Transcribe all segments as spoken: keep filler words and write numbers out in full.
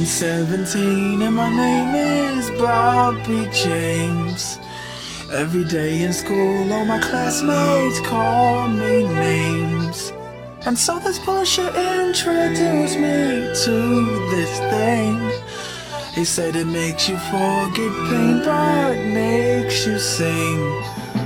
turning seventeen and my name is Bobby James. Every day in school all my classmates call me names. And so this Pusha introduced me to this thing. He said it makes you forget pain but makes you sing.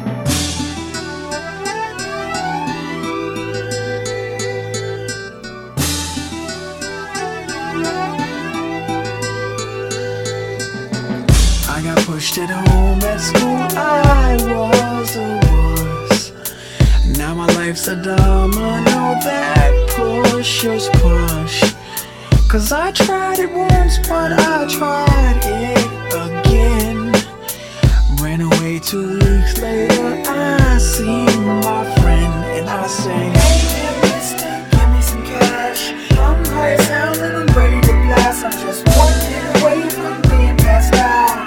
I got pushed at home, at school I was a wuss. Now my life's a domino that pushes push. Cause I tried it once, but I tried it again. Ran away two weeks later, I see my friend and I say, hey mister, give me some cash. I'm high as hell and I'm ready to blast. I'm just one hit away from being passed out.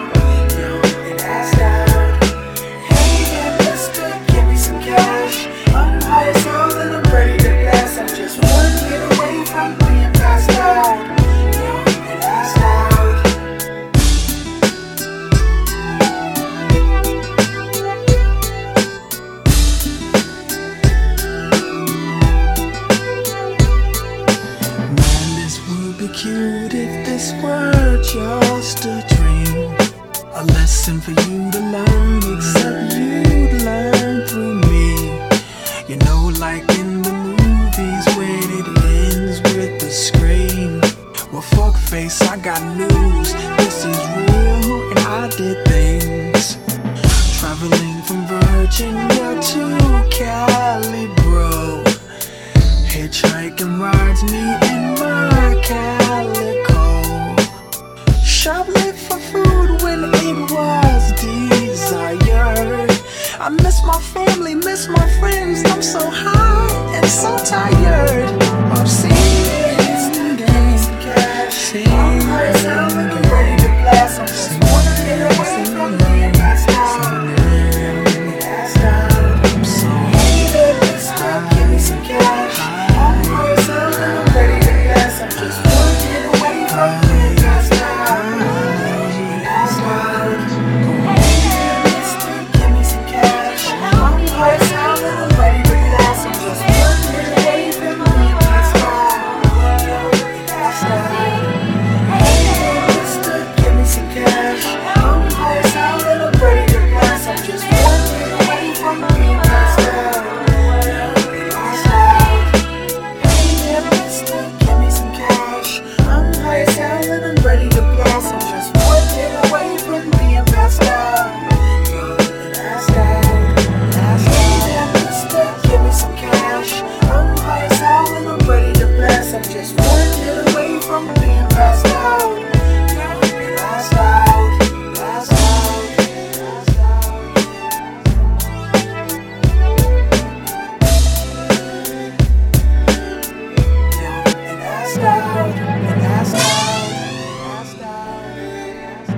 Cute if this were just a dream, a lesson for you to learn, except you'd learn through me. You know, like in the movies when it ends with a scream. Well, fuck face, I got news. This is real and I did things. Traveling from Virginia to Cali, bro. Hitchhiking rides me in my Calico. Shoplift for food when it was desired. I miss my family, miss my friends. I'm so high and so tired of seeing games, seeing I'm high as hell and I'm ready to blast. I'm just wanna get away from being passed out. I'm so hey mister, give me some cash. I'm high as hell and I'm ready to blast. I'm just wanna get away from being passed out. Passed out. Hey mister, give me some cash. I'm high as hell and I'm ready to blast. I'm just wanna get away from being passed out. Passed out. Hey mister, give me some cash. I'm high as hell and I'm ready to blast. I'm just wanna get away from being passed out. Passed out. Hey mister, give me some cash. I'm high as hell and I'm ready to blast. I'm just one hit away from being passed out. Passed out. Passed out. Hey mister, give me some cash. I'm high as hell and I'm ready to blast. I'm just one hit away from being passed out. Passed out. Passed out. Passed out. And passed out. And passed out. Passed out.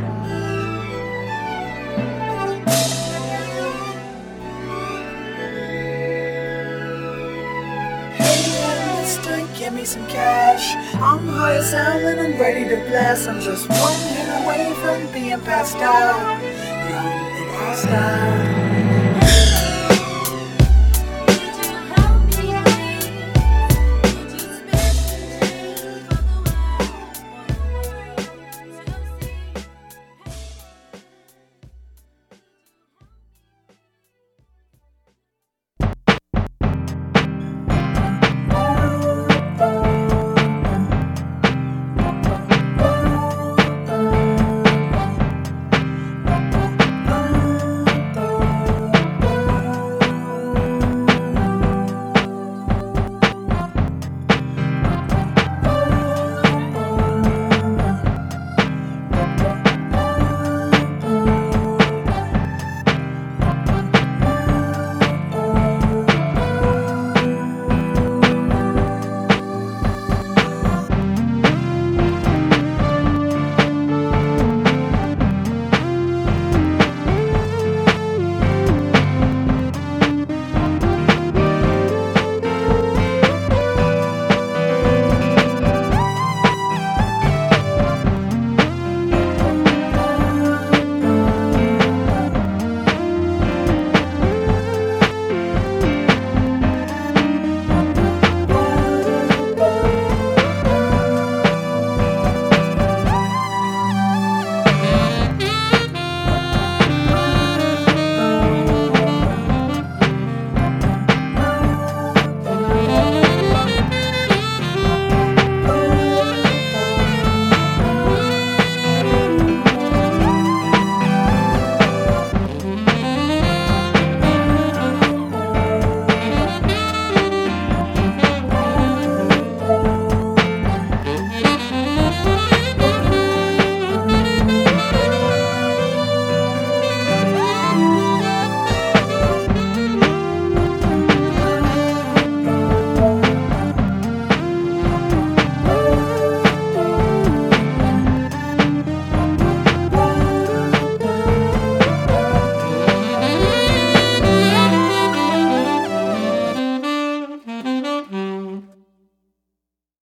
Hey mister, give me some cash. I'm high as hell and I'm ready to blast. I'm just one hit away from being passed out. Young and passed out.